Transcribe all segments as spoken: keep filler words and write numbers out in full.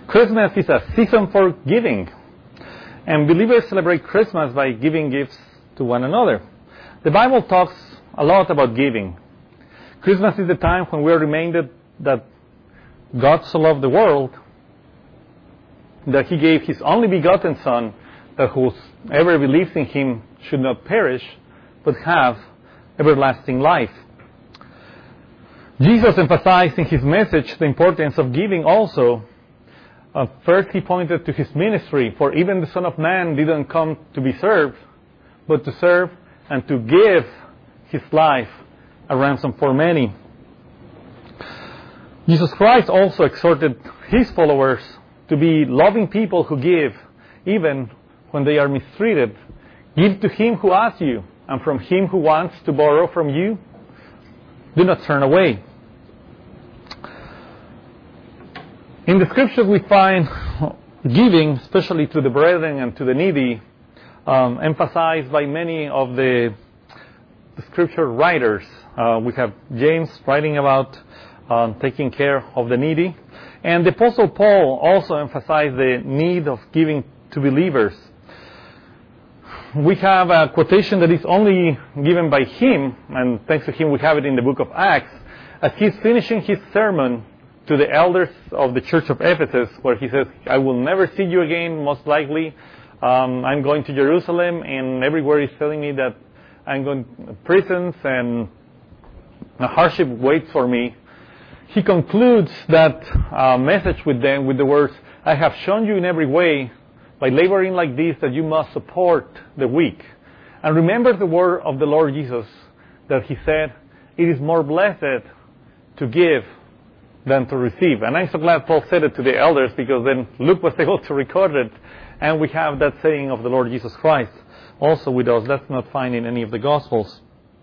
Christmas is a season for giving. And believers celebrate Christmas by giving gifts to one another. The Bible talks a lot about giving. Christmas is the time when we are reminded that God so loved the world that He gave His only begotten Son, that whoever believes in Him should not perish, but have everlasting life. Jesus emphasized in His message the importance of giving also. Uh, first, He pointed to His ministry, for even the Son of Man didn't come to be served, but to serve and to give His life a ransom for many. Jesus Christ also exhorted His followers to be loving people who give, even when they are mistreated. Give to him who asks you, and from him who wants to borrow from you, do not turn away. In the Scriptures we find giving, especially to the brethren and to the needy, um, emphasized by many of the, the Scripture writers. Uh, we have James writing about um, taking care of the needy. And the Apostle Paul also emphasized the need of giving to believers. We have a quotation that is only given by him, and thanks to him we have it in the book of Acts, as he's finishing his sermon to the elders of the church of Ephesus, where he says, I will never see you again, most likely. Um, I'm going to Jerusalem, and everywhere he's telling me that I'm going to prisons and a hardship waits for me. He concludes that uh, message with them with the words, I have shown you in every way, by laboring like this, that you must support the weak. And remember the word of the Lord Jesus, that He said, it is more blessed to give than to receive. And I'm so glad Paul said it to the elders, because then Luke was able to record it, and we have that saying of the Lord Jesus Christ also with us. That's not found in any of the Gospels.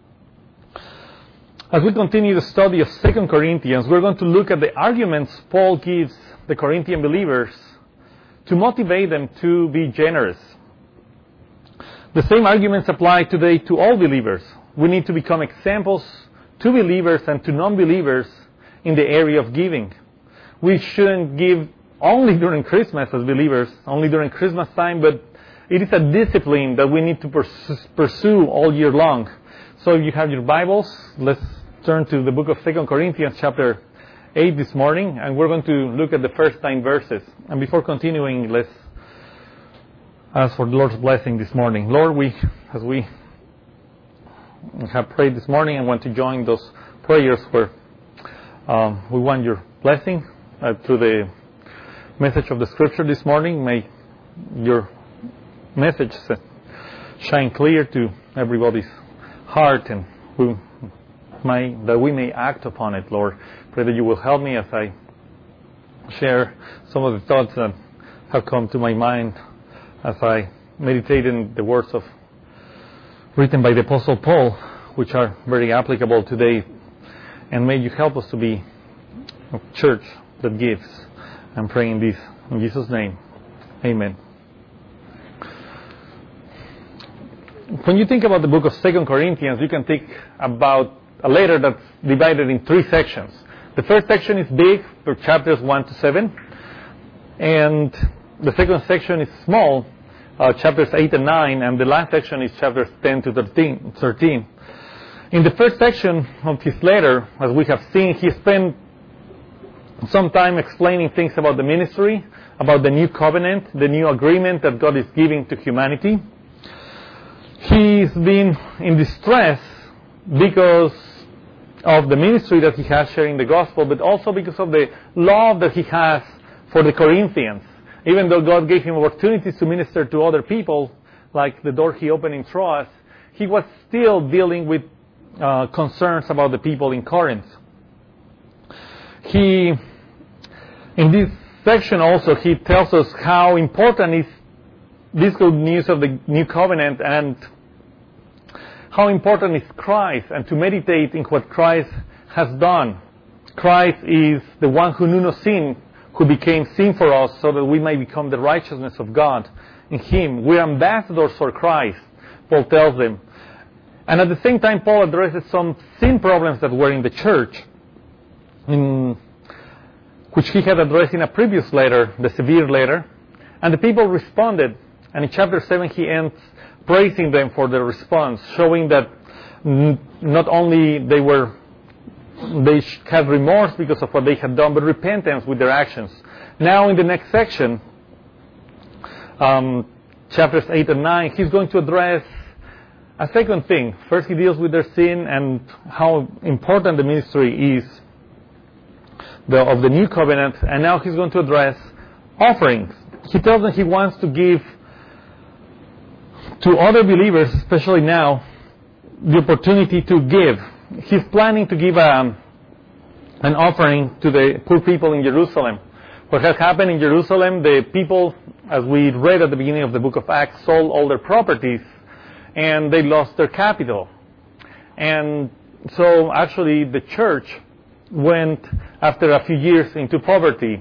As we continue the study of Second Corinthians, we're going to look at the arguments Paul gives the Corinthian believers to motivate them to be generous. The same arguments apply today to all believers. We need to become examples to believers and to non-believers in the area of giving. We shouldn't give only during Christmas as believers, only during Christmas time, but it is a discipline that we need to pursue all year long. So if you have your Bibles, let's turn to the book of Second Corinthians chapter eight this morning, and we're going to look at the first nine verses. And before continuing, let's ask for the Lord's blessing this morning. Lord, we, as we have prayed this morning, I want to join those prayers where um, we want your blessing uh, through the message of the Scripture this morning. May your message shine clear to everybody's heart, and we may, that we may act upon it, Lord. Pray that you will help me as I share some of the thoughts that have come to my mind as I meditate in the words of written by the Apostle Paul, which are very applicable today. And may you help us to be a church that gives. I'm praying this in Jesus' name. Amen. When you think about the book of Second Corinthians, you can think about a letter that's divided in three sections. The first section is big, for chapters one to seven. And the second section is small, uh, chapters eight and nine. And the last section is chapters ten to thirteen. In the first section of his letter, as we have seen, he spent some time explaining things about the ministry, about the new covenant, the new agreement that God is giving to humanity. He's been in distress because of the ministry that he has sharing the gospel, but also because of the love that he has for the Corinthians. Even though God gave him opportunities to minister to other people, like the door he opened in Troas, he was still dealing with uh, concerns about the people in Corinth. He, in this section also, he tells us how important is this good news of the new covenant, and how important is Christ, and to meditate in what Christ has done. Christ is the one who knew no sin, who became sin for us so that we may become the righteousness of God in Him. We're ambassadors for Christ, Paul tells them. And at the same time, Paul addresses some sin problems that were in the church. In which he had addressed in a previous letter, the severe letter. And the people responded. And in chapter seven, he ends praising them for their response, showing that not only they were they had remorse because of what they had done, but repentance with their actions. Now, in the next section, um, chapters eight and nine, he's going to address a second thing. First, he deals with their sin and how important the ministry is the, of the new covenant, and now he's going to address offerings. He tells them he wants to give to other believers, especially now, the opportunity to give. He's planning to give a, an offering to the poor people in Jerusalem. What has happened in Jerusalem, the people, as we read at the beginning of the book of Acts, sold all their properties and they lost their capital. And so actually the church went, after a few years, into poverty.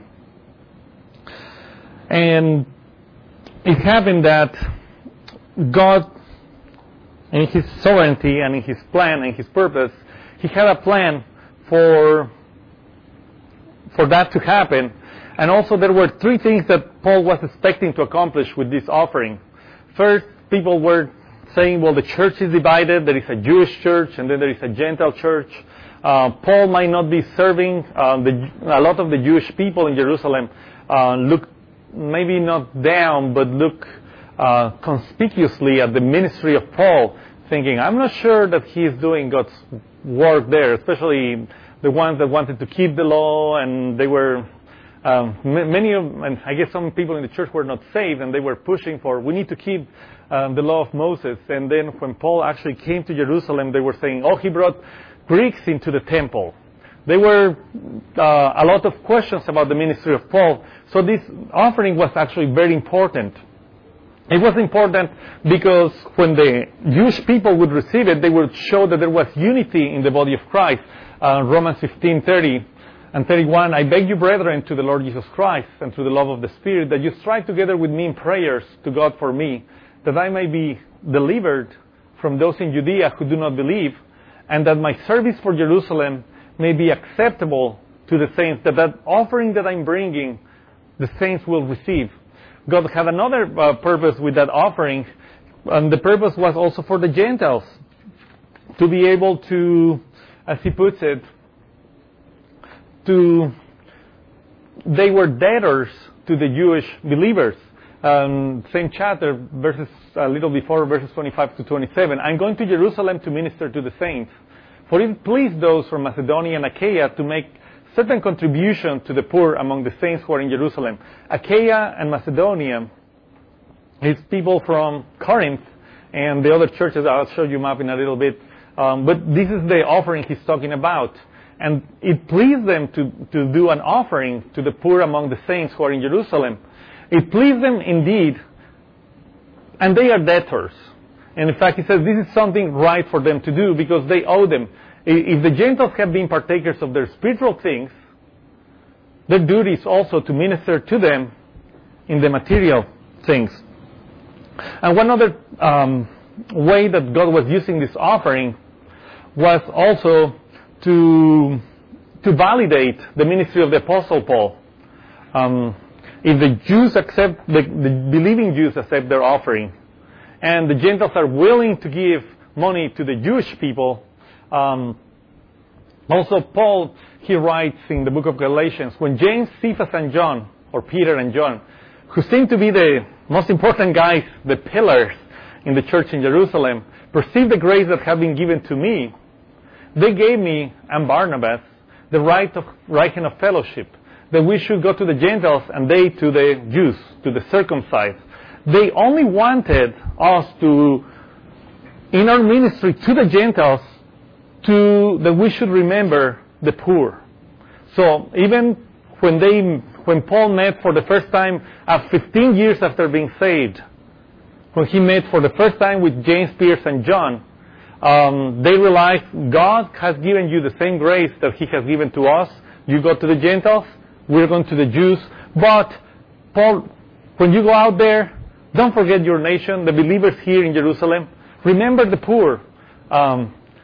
And it happened that God, in His sovereignty and in His plan and His purpose, He had a plan for, for that to happen. And also there were three things that Paul was expecting to accomplish with this offering. First, people were saying, well, the church is divided. There is a Jewish church and then there is a Gentile church. Uh, Paul might not be serving. Uh, the, a lot of the Jewish people in Jerusalem uh, look maybe not down, but look uh, conspicuously at the ministry of Paul, thinking, I'm not sure that he is doing God's work there, especially the ones that wanted to keep the law, and they were, um, many of, and I guess some people in the church were not saved, and they were pushing for, we need to keep um, the law of Moses. And then when Paul actually came to Jerusalem, they were saying, oh, he brought Greeks into the temple. There were uh, a lot of questions about the ministry of Paul. So this offering was actually very important. It was important because when the Jewish people would receive it, they would show that there was unity in the body of Christ. Uh, Romans fifteen thirty and thirty-one, I beg you, brethren, to the Lord Jesus Christ and through the love of the Spirit, that you strive together with me in prayers to God for me, that I may be delivered from those in Judea who do not believe, and that my service for Jerusalem may be acceptable to the saints, that that offering that I'm bringing, the saints will receive. God had another uh, purpose with that offering, and the purpose was also for the Gentiles, to be able to, as he puts it, to, they were debtors to the Jewish believers. Um, same chapter, verses a little before, verses twenty-five to twenty-seven. I'm going to Jerusalem to minister to the saints. For it pleased those from Macedonia and Achaia to make certain contribution to the poor among the saints who are in Jerusalem. Achaia and Macedonia is people from Corinth and the other churches. I'll show you a map in a little bit. Um, but this is the offering he's talking about. And it pleased them to, to do an offering to the poor among the saints who are in Jerusalem. It pleased them indeed, and they are debtors. And in fact, he says this is something right for them to do because they owe them. If the Gentiles have been partakers of their spiritual things, their duty is also to minister to them in the material things. And one other um, way that God was using this offering was also to to validate the ministry of the Apostle Paul. Um, if the Jews accept, the, the believing Jews accept their offering, and the Gentiles are willing to give money to the Jewish people. Um, also, Paul, he writes in the book of Galatians, when James, Cephas, and John, or Peter and John, who seem to be the most important guys, the pillars in the church in Jerusalem, perceived the grace that had been given to me, they gave me and Barnabas the right of right hand of fellowship, that we should go to the Gentiles and they to the Jews, to the circumcised. They only wanted us to, in our ministry to the Gentiles, to that we should remember the poor. So even when they, when Paul met for the first time, uh, fifteen years after being saved, when he met for the first time with James, Peter, and John, um, they realized God has given you the same grace that He has given to us. You go to the Gentiles, we're going to the Jews. But Paul, when you go out there, don't forget your nation, the believers here in Jerusalem. Remember the poor. Um,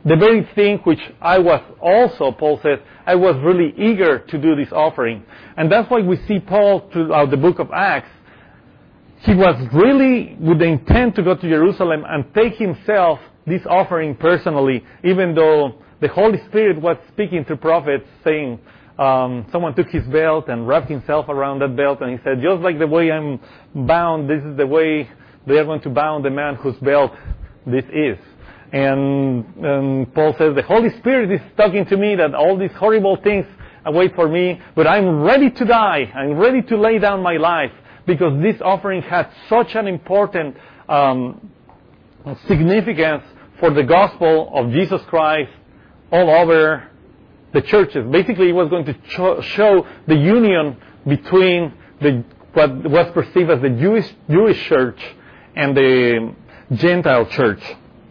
the very thing which I was also, Paul says, I was really eager to do this offering. And that's why we see Paul throughout the book of Acts. He was really with the intent to go to Jerusalem and take himself this offering personally, even though the Holy Spirit was speaking through prophets, saying, um, someone took his belt and wrapped himself around that belt, and he said, just like the way I'm bound, this is the way they are going to bound the man whose belt this is. And, and Paul says, the Holy Spirit is talking to me that all these horrible things await for me, but I'm ready to die. I'm ready to lay down my life, because this offering had such an important um, significance for the gospel of Jesus Christ all over the churches. Basically, it was going to cho- show the union between the, what was perceived as the Jewish Jewish church and the Gentile church.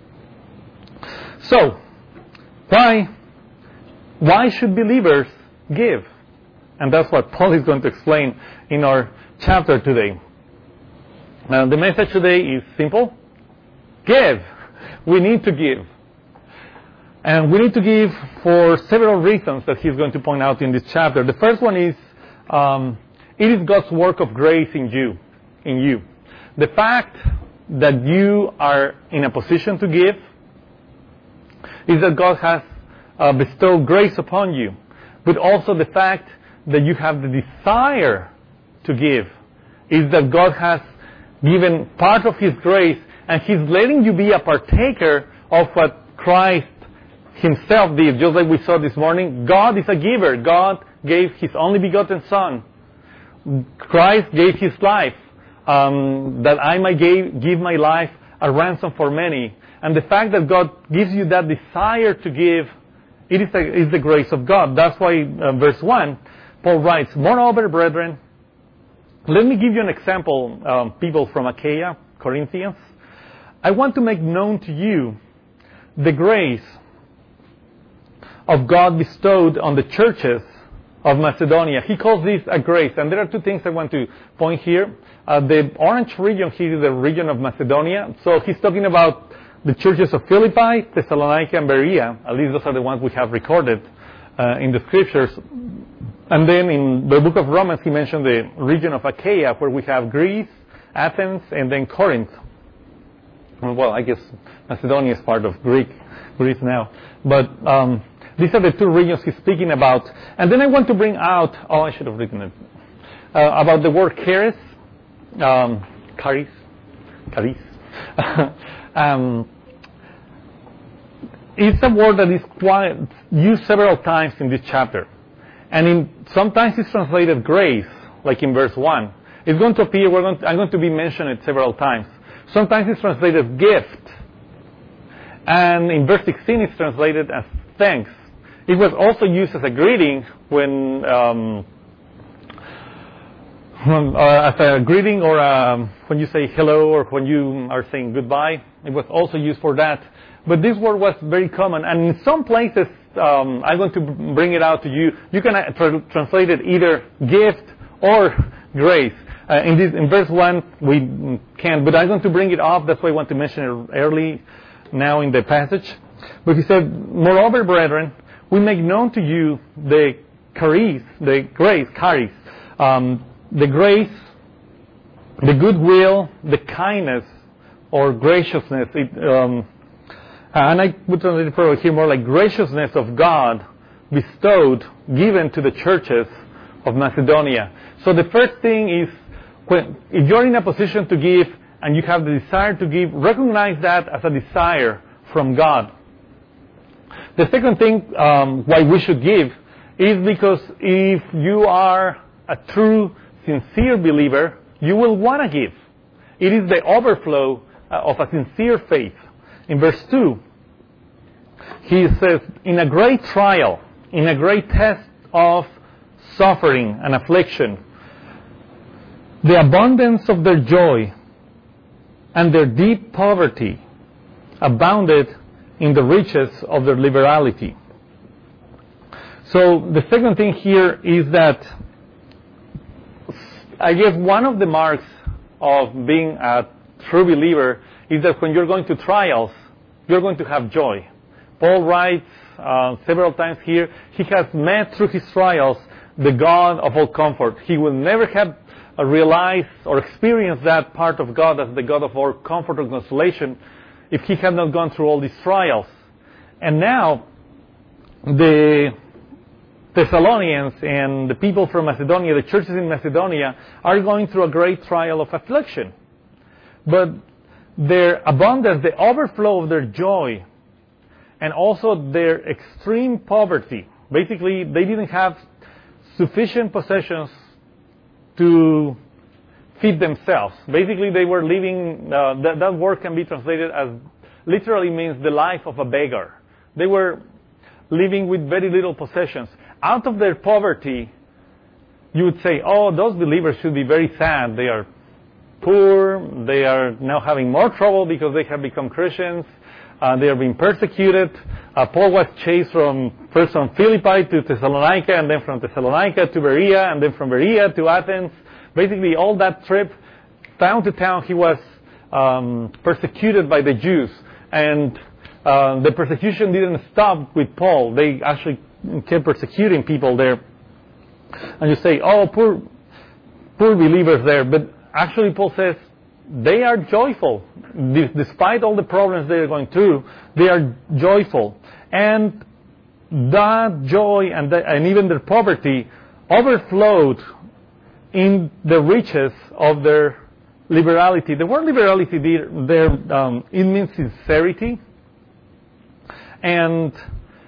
So, why why should believers give? And that's what Paul is going to explain in our chapter today. Uh, the message today is simple. Give. We need to give. And we need to give for several reasons that he's going to point out in this chapter. The first one is, um, it is God's work of grace in you. In you. The fact that you are in a position to give is that God has uh, bestowed grace upon you. But also the fact that you have the desire to give is that God has given part of His grace, and He's letting you be a partaker of what Christ Himself did. Just like we saw this morning, God is a giver. God gave His only begotten Son. Christ gave His life, um, that I might give, give my life a ransom for many. And the fact that God gives you that desire to give, it is, a, is the grace of God. That's why uh, verse one, Paul writes, moreover, brethren, let me give you an example, um, people from Achaia, Corinthians. I want to make known to you the grace of God bestowed on the churches of Macedonia. He calls this a grace. And there are two things I want to point here. Uh, the orange region here is the region of Macedonia. So he's talking about the churches of Philippi, Thessalonica, and Berea. At least those are the ones we have recorded uh, in the scriptures. And then in the book of Romans, he mentioned the region of Achaia, where we have Greece, Athens, and then Corinth. Well, I guess Macedonia is part of Greek, Greece now. But um, these are the two regions he's speaking about. And then I want to bring out, oh, I should have written it, uh, about the word charis, um, charis, charis. um, it's a word that is quite used several times in this chapter. And in, sometimes it's translated grace, like in verse one. It's going to appear, we're going to, I'm going to be mentioning it several times. Sometimes it's translated gift. And in verse sixteen it's translated as thanks. It was also used as a greeting when, um, when uh, as a greeting or a, when you say hello or when you are saying goodbye. It was also used for that. But this word was very common. And in some places, um, I'm going to bring it out to you. You can tra- translate it either gift or grace. Uh, in this, in verse one, we can, but I'm going to bring it up. That's why I want to mention it early now in the passage. But he said, moreover, brethren, we make known to you the charis, the grace, charis, um, the grace, the goodwill, the kindness, or graciousness. It, um, and I would translate it probably here more like graciousness of God bestowed, given to the churches of Macedonia. So the first thing is, when, if you're in a position to give and you have the desire to give, recognize that as a desire from God. The second thing um, why we should give is because if you are a true, sincere believer, you will want to give. It is the overflow uh, of a sincere faith. In verse two, he says, in a great trial, in a great test of suffering and affliction, the abundance of their joy and their deep poverty abounded in the riches of their liberality. So the second thing here is that I guess one of the marks of being a true believer is that when you're going to trials, you're going to have joy. Paul writes uh, several times here, he has met through his trials the God of all comfort. He will never have uh, realized or experienced that part of God as the God of all comfort or consolation if he had not gone through all these trials. And now, the Thessalonians and the people from Macedonia, the churches in Macedonia, are going through a great trial of affliction. But their abundance, the overflow of their joy, and also their extreme poverty, basically they didn't have sufficient possessions to feed themselves. Basically they were living, uh, that, that word can be translated as, literally means the life of a beggar. They were living with very little possessions. Out of their poverty, you would say, oh, those believers should be very sad. They are poor. They are now having more trouble because they have become Christians. Uh, they are being persecuted. Uh, Paul was chased from first from Philippi to Thessalonica, and then from Thessalonica to Berea, and then from Berea to Athens. Basically, all that trip, town to town, he was um, persecuted by the Jews. And uh, the persecution didn't stop with Paul. They actually kept persecuting people there. And you say, oh, poor, poor believers there. But actually, Paul says, they are joyful. Despite all the problems they are going through, they are joyful. And that joy and, the, and even their poverty overflowed in the riches of their liberality. The word liberality there, um, it means sincerity. And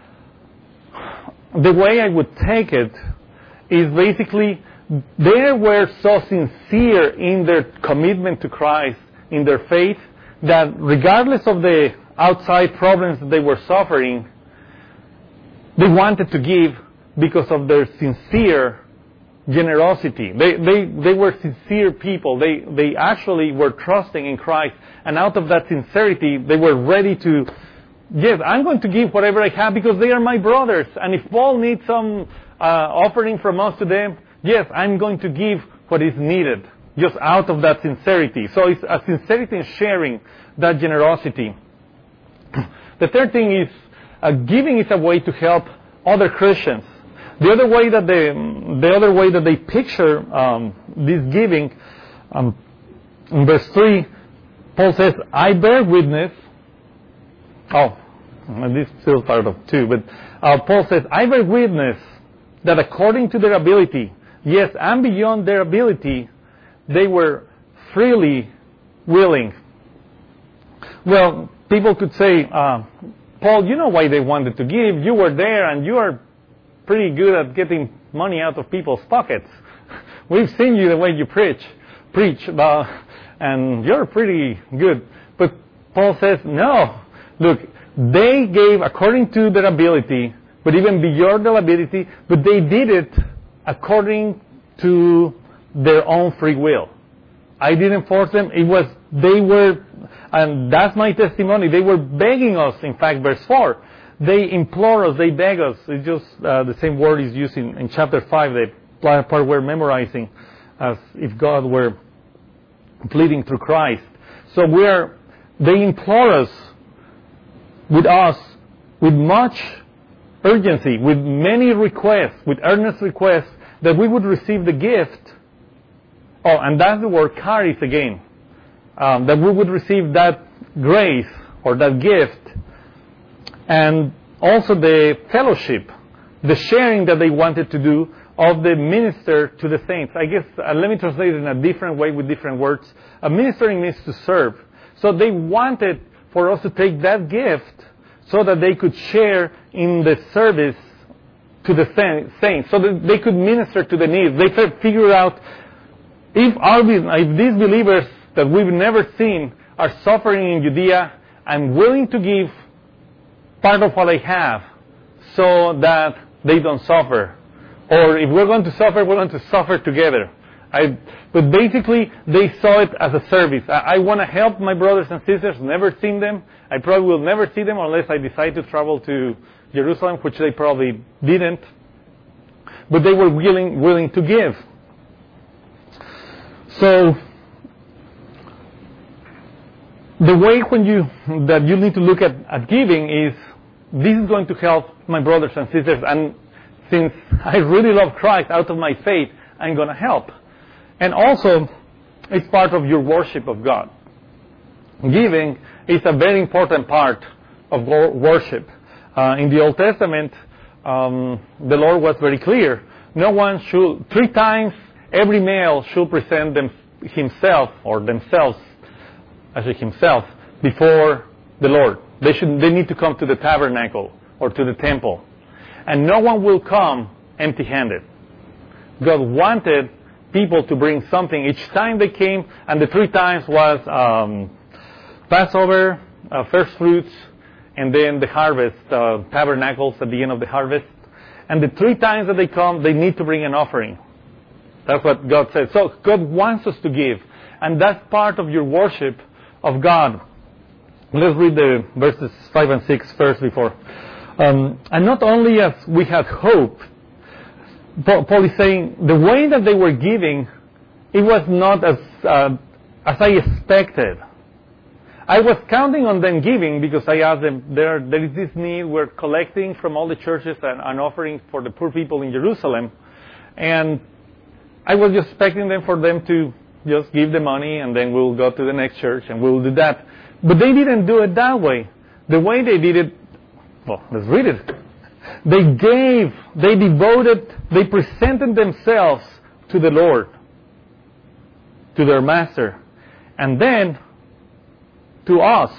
the way I would take it is basically they were so sincere in their commitment to Christ, in their faith, that regardless of the outside problems that they were suffering, they wanted to give because of their sincere generosity. They, they, they were sincere people. They, they actually were trusting in Christ. And out of that sincerity, they were ready to, yes, I'm going to give whatever I have because they are my brothers. And if Paul needs some uh, offering from us to them, yes, I'm going to give what is needed, just out of that sincerity. So it's a sincerity in sharing that generosity. The third thing is uh, giving is a way to help other Christians. The other way that they, the other way that they picture um, this giving, um, in verse three, Paul says, "I bear witness." Oh, this is still part of two, but uh, Paul says, "I bear witness that according to their ability, yes, and beyond their ability, they were freely willing." Well, people could say, uh, Paul, you know why they wanted to give. You were there and you are pretty good at getting money out of people's pockets. We've seen you the way you preach, preach about, and you're pretty good. But Paul says, no, look, they gave according to their ability, but even beyond their ability, but they did it according to their own free will. I didn't force them. It was, they were, and that's my testimony, they were begging us, in fact, verse four. They implore us, they beg us. It's just uh, the same word is used in, in chapter five, the part we're memorizing, as if God were pleading through Christ. So we're, they implore us with us, with much urgency, with many requests, with earnest requests, that we would receive the gift. Oh, and that's the word charis again. Um, that we would receive that grace or that gift, and also the fellowship, the sharing that they wanted to do of the minister to the saints. I guess, uh, let me translate it in a different way with different words. A ministering means to serve. So they wanted for us to take that gift so that they could share in the service to the saints, so that they could minister to the needs. They could figure out if, our, if these believers that we've never seen are suffering in Judea, I'm willing to give part of what I have so that they don't suffer. Or if we're going to suffer, we're going to suffer together. I, but basically, they saw it as a service. I, I want to help my brothers and sisters, never seen them. I probably will never see them unless I decide to travel to Jerusalem, which they probably didn't. But they were willing, willing to give. So, the way when you, that you need to look at, at giving is this is going to help my brothers and sisters. And since I really love Christ, out of my faith, I'm going to help. And also, it's part of your worship of God. Giving is a very important part of worship. Uh, in the Old Testament, um, the Lord was very clear. No one should, three times every male should present them, himself or themselves, actually himself, before the Lord. They should. They need to come to the tabernacle or to the temple. And no one will come empty-handed. God wanted people to bring something each time they came, and the three times was um, Passover, uh, first fruits, and then the harvest, uh, tabernacles at the end of the harvest. And the three times that they come, they need to bring an offering. That's what God said. So God wants us to give, and that's part of your worship of God. Let's read the verses five and six first before. Um, and not only as we had hoped, Paul is saying the way that they were giving, it was not as uh, as I expected. I was counting on them giving because I asked them, there, there is this need, we're collecting from all the churches and an offering for the poor people in Jerusalem. And I was just expecting them for them to just give the money and then we'll go to the next church and we'll do that. But they didn't do it that way. The way they did it, well, let's read it. They gave, they devoted, they presented themselves to the Lord, to their Master, and then to us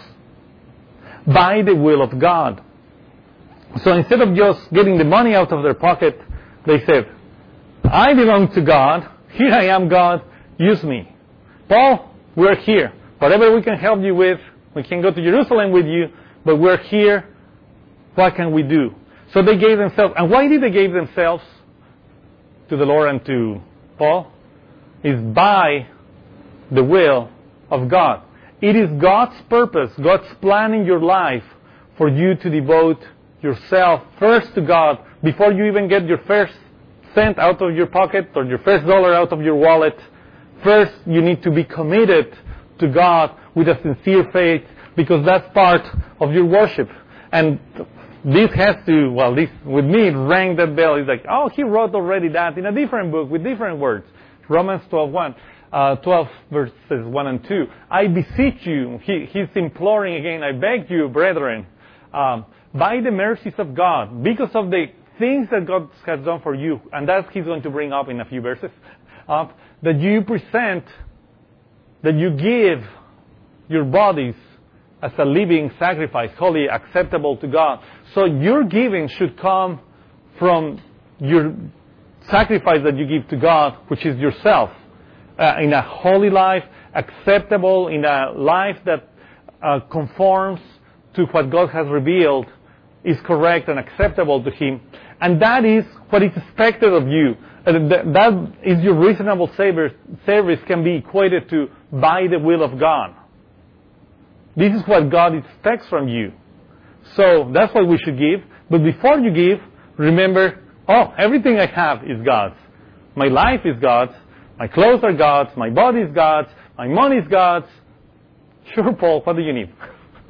by the will of God. So instead of just getting the money out of their pocket, they said, I belong to God. Here I am, God. Use me. Paul, we're here. Whatever we can help you with, we can go to Jerusalem with you, but we're here. What can we do? So they gave themselves. And why did they give themselves to the Lord and to Paul? Is by the will of God. It is God's purpose, God's plan in your life for you to devote yourself first to God before you even get your first cent out of your pocket or your first dollar out of your wallet. First, you need to be committed to God with a sincere faith because that's part of your worship. And this has to, well, this with me, it rang that bell. It's like, oh, he wrote already that in a different book with different words. Romans twelve one. Uh, twelve verses one and two. I beseech you, he, he's imploring again, I beg you, brethren, um, by the mercies of God, because of the things that God has done for you, and that he's going to bring up in a few verses, uh, that you present, that you give your bodies as a living sacrifice, holy, acceptable to God. So your giving should come from your sacrifice that you give to God, which is yourself. Uh, in a holy life, acceptable, in a life that uh, conforms to what God has revealed, is correct and acceptable to Him. And that is what is expected of you. Uh, that, that is your reasonable service, service can be equated to by the will of God. This is what God expects from you. So that's what we should give. But before you give, remember, oh, everything I have is God's. My life is God's. My clothes are God's, my body is God's, my money is God's. Sure, Paul, what do you need?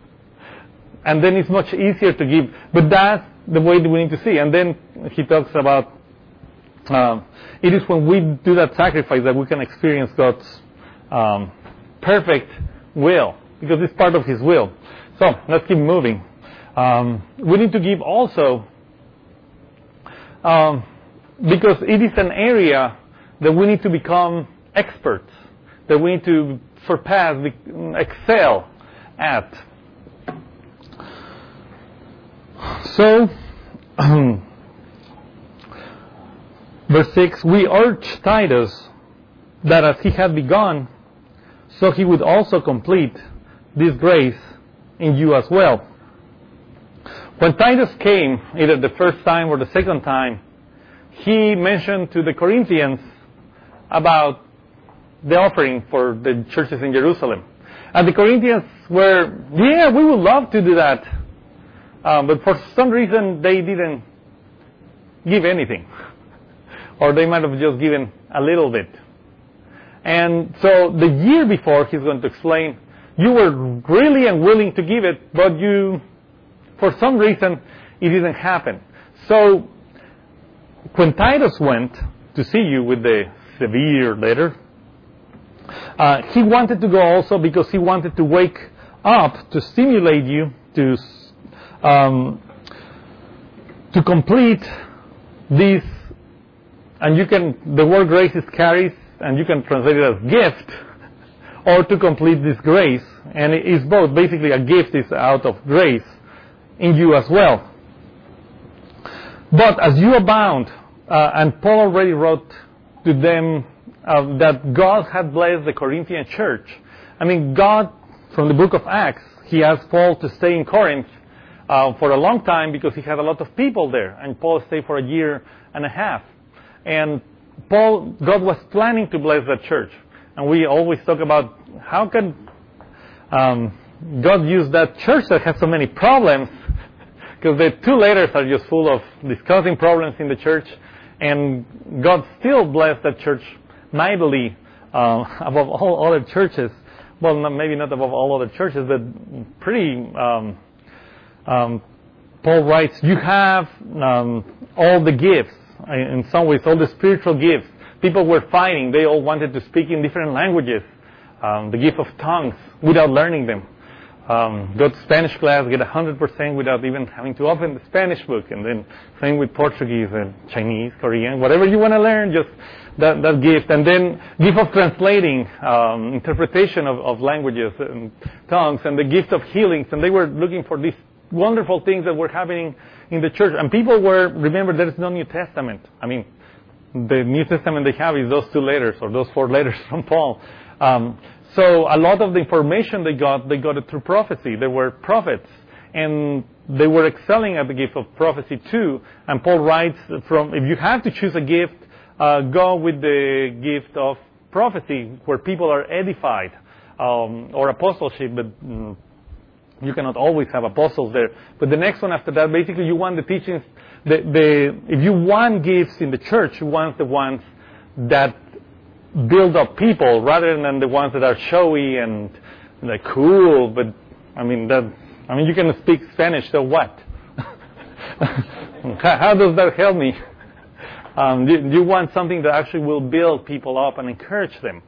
And then it's much easier to give. But that's the way that we need to see. And then he talks about, um, it is when we do that sacrifice that we can experience God's um, perfect will. Because it's part of His will. So, let's keep moving. Um, we need to give also, um, because it is an area that we need to become experts, that we need to surpass, excel at. So, verse six, we urge Titus that as he had begun, so he would also complete this grace in you as well. When Titus came, either the first time or the second time, he mentioned to the Corinthians about the offering for the churches in Jerusalem. And the Corinthians were, yeah, we would love to do that. Um, but for some reason, they didn't give anything. Or they might have just given a little bit. And so the year before, he's going to explain, you were really unwilling to give it, but you for some reason, it didn't happen. So when Titus went to see you with the severe letter, uh, he wanted to go also because he wanted to wake up, to stimulate you, to um, to complete this. And you can, the word grace is charis, and you can translate it as gift, or to complete this grace. And it is both. Basically, a gift is out of grace in you as well. But as you abound, uh, and Paul already wrote to them uh, that God had blessed the Corinthian church. I mean, God, from the book of Acts, he asked Paul to stay in Corinth uh, for a long time because he had a lot of people there. And Paul stayed for a year and a half. And Paul, God was planning to bless that church. And we always talk about how can um, God use that church that has so many problems, because the two letters are just full of discussing problems in the church, and God still blessed that church mightily uh, above all other churches. Well, not, maybe not above all other churches, but pretty. Um, um, Paul writes, you have um, all the gifts, in some ways, all the spiritual gifts. People were fighting. They all wanted to speak in different languages. Um, the gift of tongues without learning them. Um, go to Spanish class, get one hundred percent without even having to open the Spanish book. And then same with Portuguese and Chinese, Korean, whatever you want to learn, just that, that gift. And then gift of translating, um, interpretation of, of languages and tongues, and the gift of healings. And they were looking for these wonderful things that were happening in the church. And people were, remember, there is no New Testament. I mean, the New Testament they have is those two letters, or those four letters from Paul. Um, so a lot of the information they got, they got it through prophecy. They were prophets, and they were excelling at the gift of prophecy too. And Paul writes, from if you have to choose a gift, uh, go with the gift of prophecy, where people are edified, um, or apostleship, but mm, you cannot always have apostles there. But the next one after that, basically you want the teachings, the, the, if you want gifts in the church, you want the ones that build up people rather than the ones that are showy and like cool. But I mean that, I mean you can speak Spanish, so what? how, how does that help me? Um, you, you want something that actually will build people up and encourage them.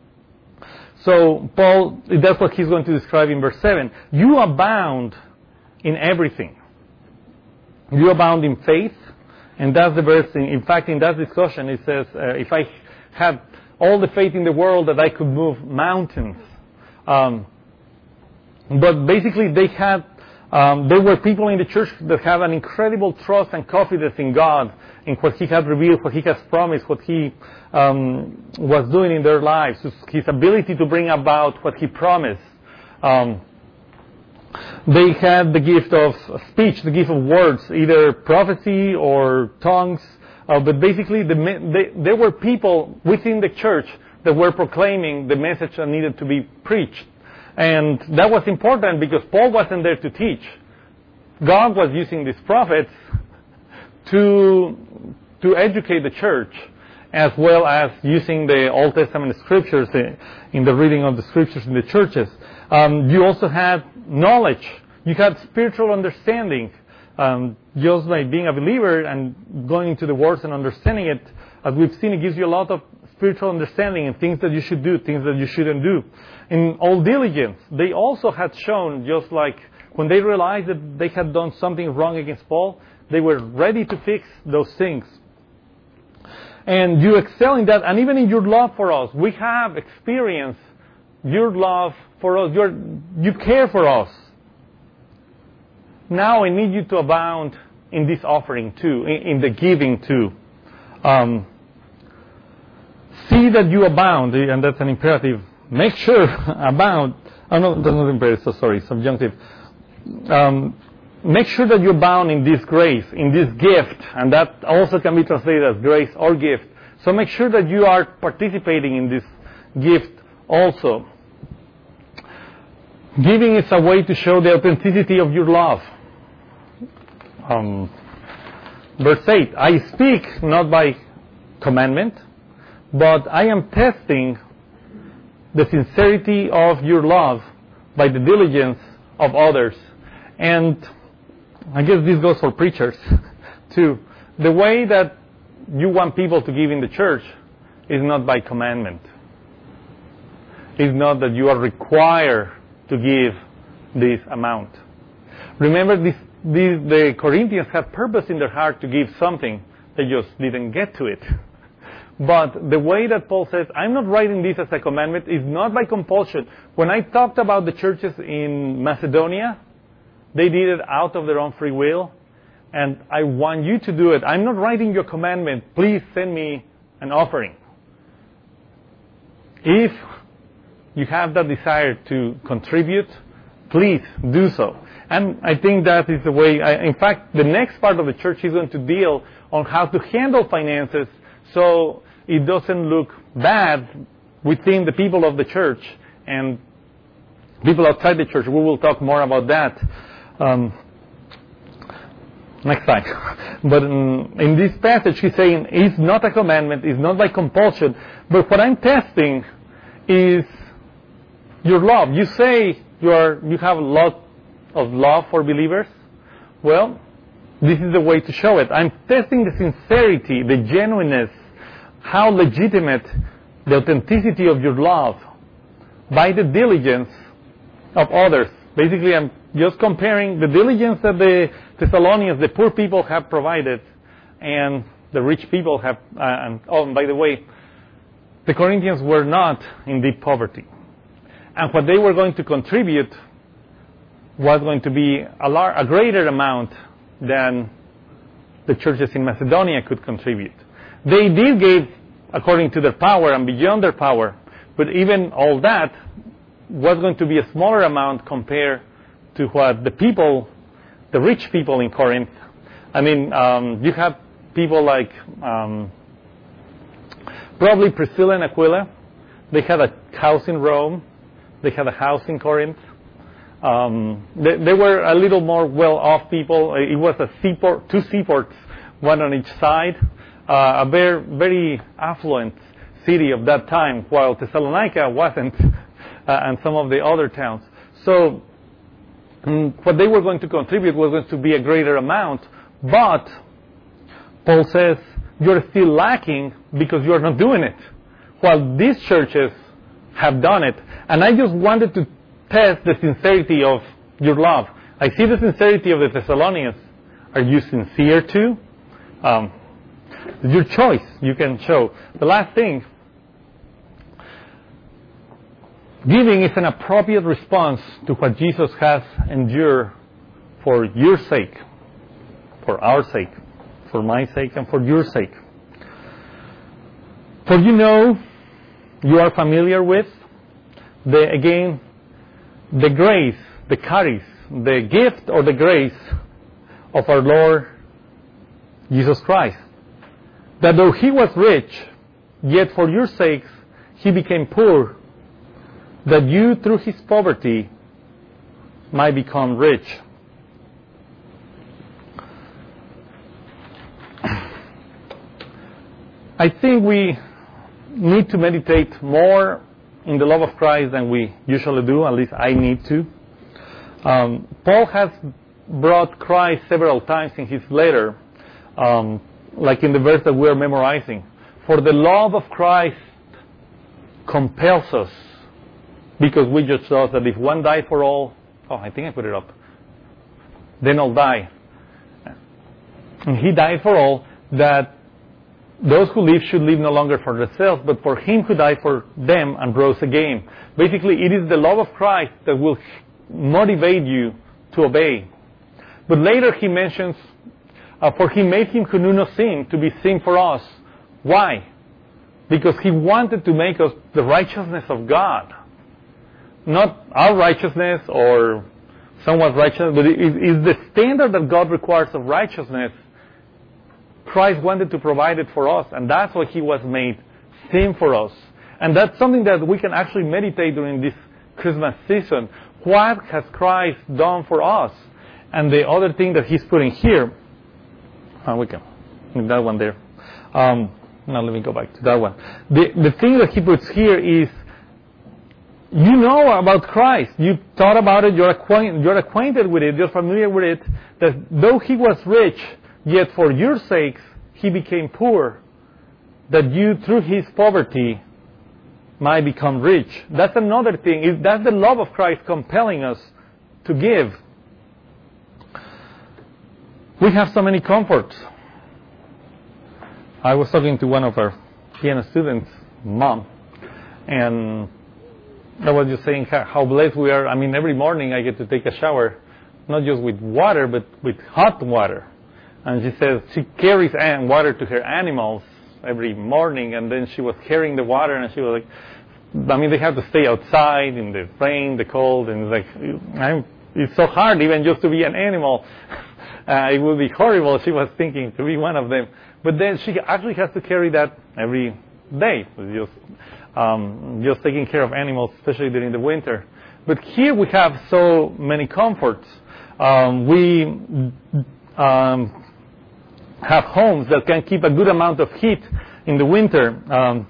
So Paul, that's what he's going to describe in verse seven. You abound in everything. You abound in faith, and that's the verse. In, in fact, in that discussion, it says, uh, if I had all the faith in the world that I could move mountains. Um, but basically, they had, um, there were people in the church that have an incredible trust and confidence in God, in what He had revealed, what He has promised, what He um, was doing in their lives, His ability to bring about what He promised. Um, they had the gift of speech, the gift of words, either prophecy or tongues. Uh, but basically, the, they, there were people within the church that were proclaiming the message that needed to be preached. And that was important because Paul wasn't there to teach. God was using these prophets to, to educate the church, as well as using the Old Testament scriptures in the reading of the scriptures in the churches. Um, you also had knowledge. You had spiritual understanding. Um, just by being a believer and going into the words and understanding it, as we've seen, it gives you a lot of spiritual understanding and things that you should do, things that you shouldn't do. In all diligence, they also had shown, just like when they realized that they had done something wrong against Paul, they were ready to fix those things. And you excel in that, and even in your love for us. We have experienced your love for us. Your, you care for us. Now I need you to abound in this offering too, in, in the giving too. Um, see that you abound, and that's an imperative. Make sure, abound. Oh no, that's not imperative, so sorry, subjunctive. Um, make sure that you abound in this grace, in this gift, and that also can be translated as grace or gift. So make sure that you are participating in this gift also. Giving is a way to show the authenticity of your love. Um, verse eight, I speak not by commandment, but I am testing the sincerity of your love by the diligence of others. And I guess this goes for preachers too. The way that you want people to give in the church is not by commandment. It's not that you are required to give this amount. Remember, this, this, the Corinthians had purpose in their heart to give something. They just didn't get to it. But the way that Paul says, I'm not writing this as a commandment, is not by compulsion. When I talked about the churches in Macedonia, they did it out of their own free will. And I want you to do it. I'm not writing your commandment. Please send me an offering. If you have that desire to contribute, please do so. And I think that is the way, I, in fact, the next part of the church is going to deal on how to handle finances so it doesn't look bad within the people of the church and people outside the church. We will talk more about that um, next time. But in, in this passage, he's saying it's not a commandment, it's not by compulsion, but what I'm testing is your love. You say you are, you have a lot of love for believers. Well, this is the way to show it. I'm testing the sincerity, the genuineness, how legitimate the authenticity of your love by the diligence of others. Basically, I'm just comparing the diligence that the Thessalonians, the poor people, have provided, and the rich people have. Uh, and oh, and by the way, the Corinthians were not in deep poverty, and what they were going to contribute was going to be a, lar- a greater amount than the churches in Macedonia could contribute. They did give according to their power and beyond their power, but even all that was going to be a smaller amount compared to what the people, the rich people in Corinth. I mean, um, you have people like um, probably Priscilla and Aquila. They had a house in Rome. They had a house in Corinth. Um, they, they were a little more well-off people. It was a seaport, two seaports, one on each side. Uh, a very, very affluent city of that time, while Thessalonica wasn't, uh, and some of the other towns. So um, what they were going to contribute was going to be a greater amount, but Paul says you're still lacking because you're not doing it, while these churches have done it. And I just wanted to test the sincerity of your love. I see the sincerity of the Thessalonians. Are you sincere too? Um, it's your choice. You can show. The last thing, giving is an appropriate response to what Jesus has endured for your sake, for our sake, for my sake, and for your sake. For you know, you are familiar with, the again, the grace, the charis, the gift or the grace of our Lord Jesus Christ. That though he was rich, yet for your sakes he became poor, that you through his poverty might become rich. I think we need to meditate more in the love of Christ than we usually do. At least I need to. Um, Paul has brought Christ several times in his letter, um, like in the verse that we are memorizing. For the love of Christ compels us, because we just thought that if one died for all, oh, I think I put it up, then all die. And he died for all, that those who live should live no longer for themselves, but for him who died for them and rose again. Basically, it is the love of Christ that will motivate you to obey. But later he mentions, uh, for he made him who knew no sin to be sin for us. Why? Because he wanted to make us the righteousness of God. Not our righteousness or someone's righteousness, but it is the standard that God requires of righteousness. Christ wanted to provide it for us, and that's why he was made sin for us. And that's something that we can actually meditate during this Christmas season. What has Christ done for us? And the other thing that he's putting here, oh, we can, that one there. Um, now let me go back to that one. The, the thing that he puts here is, you know about Christ. You thought about it. You're acquainted, you're acquainted with it. You're familiar with it. that though he was rich, yet for your sakes he became poor, that you through his poverty might become rich. That's another thing. That's the love of Christ compelling us to give. We have so many comforts. I was talking to one of our piano students' mom, and I was just saying how blessed we are. I mean, every morning I get to take a shower, not just with water, but with hot water. And she says she carries water to her animals every morning, and then she was carrying the water, and she was like, I mean, they have to stay outside in the rain, the cold, and it's like, I'm, it's so hard even just to be an animal. Uh, it would be horrible, she was thinking, to be one of them. But then she actually has to carry that every day, just, um, just taking care of animals, especially during the winter. But here we have so many comforts. Um, we um, have homes that can keep a good amount of heat in the winter. Um,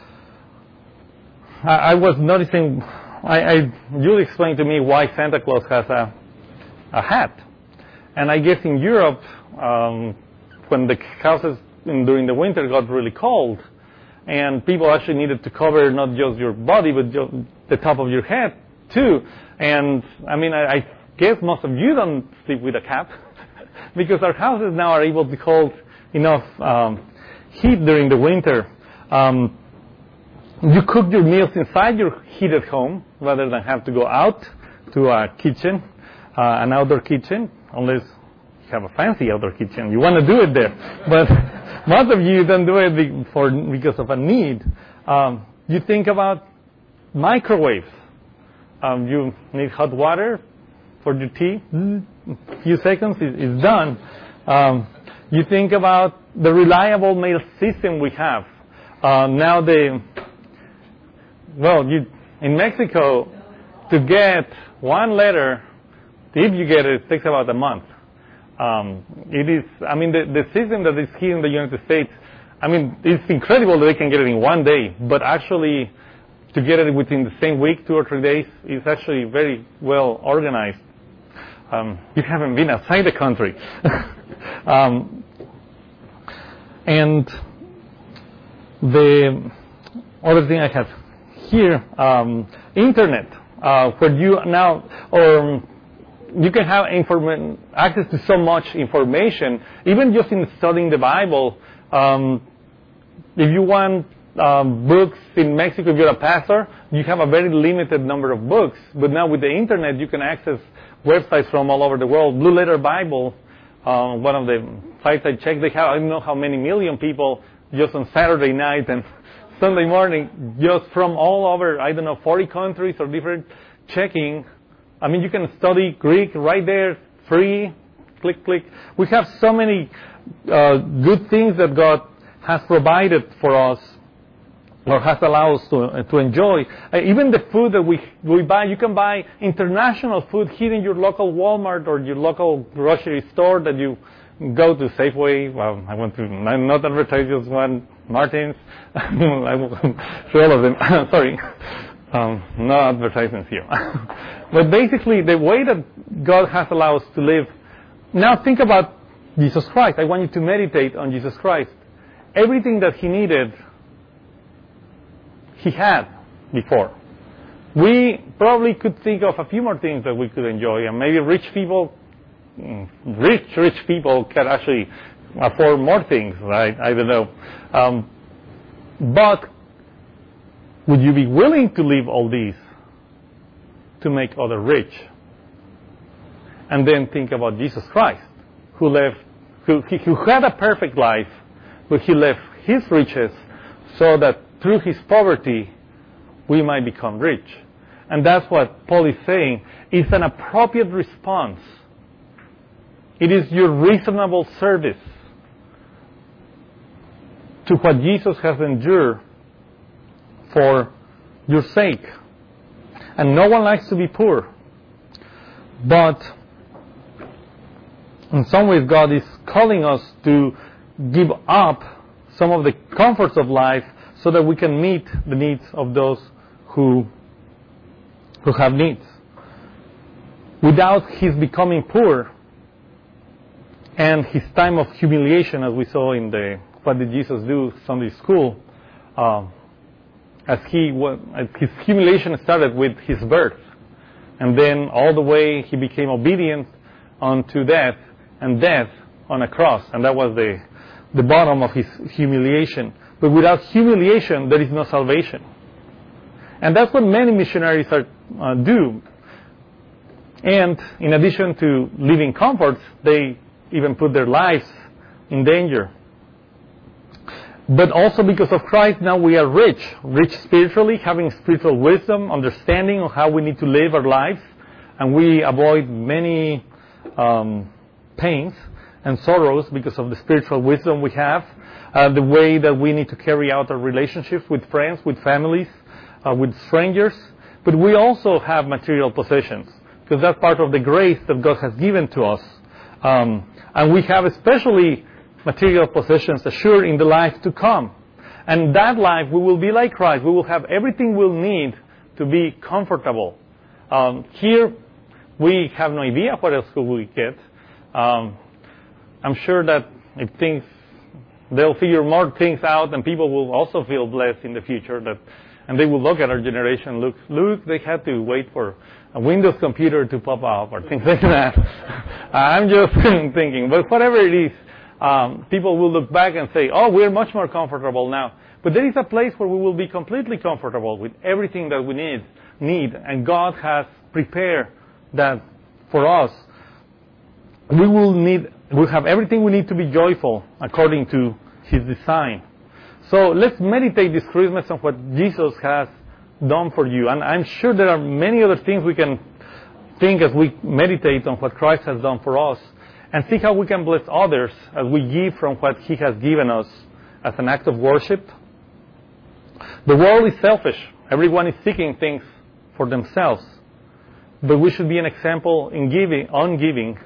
I, I was noticing, I, I, you explained to me why Santa Claus has a, a hat. And I guess in Europe, um, when the houses in, during the winter got really cold, and people actually needed to cover not just your body, but just the top of your head too. And I mean, I, I guess most of you don't sleep with a cap, because our houses now are able to hold enough um, heat during the winter. Um, you cook your meals inside your heated home rather than have to go out to a kitchen, uh, an outdoor kitchen. Unless you have a fancy outdoor kitchen, you want to do it there. But most of you don't do it for, because of a need. Um, you think about microwaves. Um, you need hot water for your tea. A few seconds, it's done. Um, you think about the reliable mail system we have. Uh, now the, well, you, in Mexico, to get one letter, if you get it, it takes about a month. Um, it is, I mean, the, the system that is here in the United States, I mean, it's incredible that they can get it in one day, but actually to get it within the same week, two or three days, is actually very well organized. Um, you haven't been outside the country. um, and the other thing I have here, um, internet, uh, where you now, or you can have inform- access to so much information, even just in studying the Bible. Um, if you want um, books in Mexico, if you're a pastor, you have a very limited number of books. But now with the internet, you can access websites from all over the world. Blue Letter Bible, uh, one of the sites I checked, they have, I don't know how many million people just on Saturday night and Sunday morning, just from all over, I don't know, forty countries or different, checking. I mean, you can study Greek right there, free, click, click. We have so many uh, good things that God has provided for us, or has allowed us to, uh, to enjoy. Uh, even the food that we we buy, you can buy international food here in your local Walmart or your local grocery store that you go to, Safeway. Well, I want to, I'm not advertise just one, Martin's, for all of them. Sorry. Um, no advertisements here. But basically, the way that God has allowed us to live. Now think about Jesus Christ. I want you to meditate on Jesus Christ. Everything that He needed, He had before. We probably could think of a few more things that we could enjoy, and maybe rich people, rich, rich people can actually afford more things, right? I don't know. Um, but would you be willing to leave all these to make others rich? And then think about Jesus Christ, who left, who, who had a perfect life, but He left His riches so that through His poverty we might become rich. And that's what Paul is saying. It's an appropriate response. It is your reasonable service to what Jesus has endured for your sake. And no one likes to be poor. But in some ways God is calling us to give up some of the comforts of life so that we can meet the needs of those who who have needs. Without His becoming poor, and his time of humiliation, as we saw in the What Did Jesus Do Sunday School, um, as he was, his humiliation started with his birth, and then all the way he became obedient unto death, and death on a cross, and that was the the bottom of his humiliation. But without humiliation, there is no salvation. And that's what many missionaries are, uh, do. And in addition to living comforts, they even put their lives in danger. But also because of Christ, now we are rich. Rich spiritually, having spiritual wisdom, understanding of how we need to live our lives. And we avoid many um, pains and sorrows because of the spiritual wisdom we have. Uh, the way that we need to carry out our relationships with friends, with families, uh, with strangers. But we also have material possessions, because that's part of the grace that God has given to us. Um, and we have especially material possessions assured in the life to come. And that life, we will be like Christ. We will have everything we'll need to be comfortable. Um, here, we have no idea what else will we get. Um, I'm sure that if things, they'll figure more things out, and people will also feel blessed in the future. That, and they will look at our generation, look, look, they had to wait for a Windows computer to pop up or things like that. I'm just thinking, but whatever it is, um, people will look back and say, oh, we're much more comfortable now. But there is a place where we will be completely comfortable with everything that we need, need, and God has prepared that for us. We will need, we'll have everything we need to be joyful according to His design. So let's meditate this Christmas on what Jesus has done for you. And I'm sure there are many other things we can think as we meditate on what Christ has done for us, and see how we can bless others as we give from what He has given us as an act of worship. The world is selfish. Everyone is seeking things for themselves. But we should be an example in giving, on giving,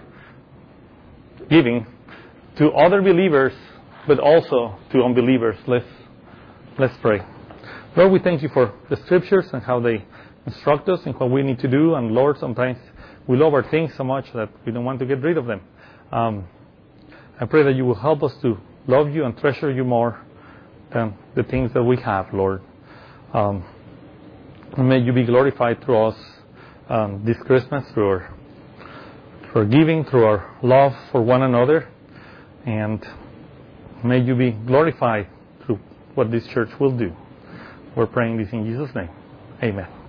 giving to other believers, but also to unbelievers. Let's, let's pray. Lord, we thank You for the Scriptures and how they instruct us in what we need to do. And Lord, sometimes we love our things so much that we don't want to get rid of them. Um, I pray that You will help us to love You and treasure You more than the things that we have, Lord. Um, and may You be glorified through us um, this Christmas, through our, through our giving, through our love for one another. And may You be glorified through what this church will do. We're praying this in Jesus' name. Amen.